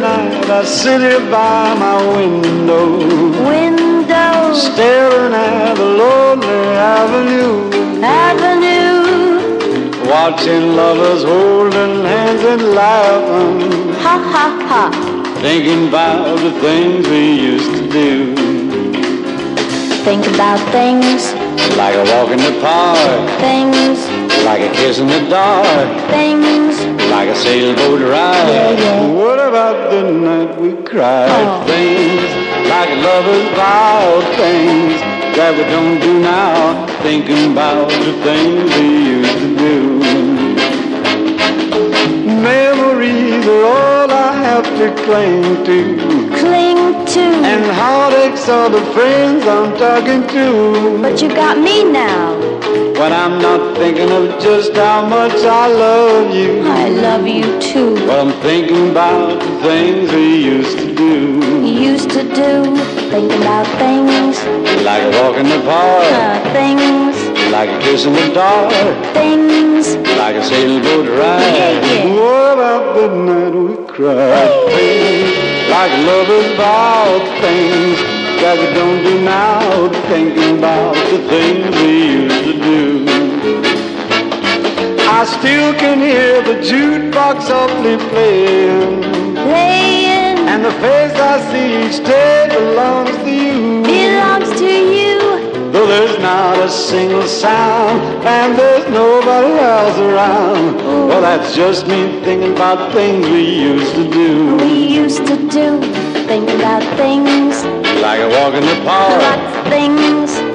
night I sit here by my window, staring at the lonely avenue, watching lovers holding hands and laughing, Ha ha ha. thinking about the things we used to do. Think about things, Like a walk in the park, things, like a kiss in the dark, things. like a sailboat ride. Yeah, yeah. What about the night we cried? Oh. Things like lovers vowed, things that we don't do now, thinking about the things we used to do. Memories are all I have to cling to, Cling to. and heartaches are the friends I'm talking to. But you got me now. When I'm not thinking of just how much I love you, I love you too. but I'm thinking about the things we used to do. Used to do. Think about things, Like a walk in the park, things, like a kiss in the dark, things. like a sailboat ride. Yeah, yeah. What about the night we cried? Things like lovers vowed, things that we don't do now, thinking about the things we used to do. I still can hear the jukebox softly playing, Playing and the face I see each day belongs to you. belongs to you. Though there's not a single sound and there's nobody else around, well, that's just me thinking about things we used to do. We used to do. Think about things, Like a walk in the park, lots of things,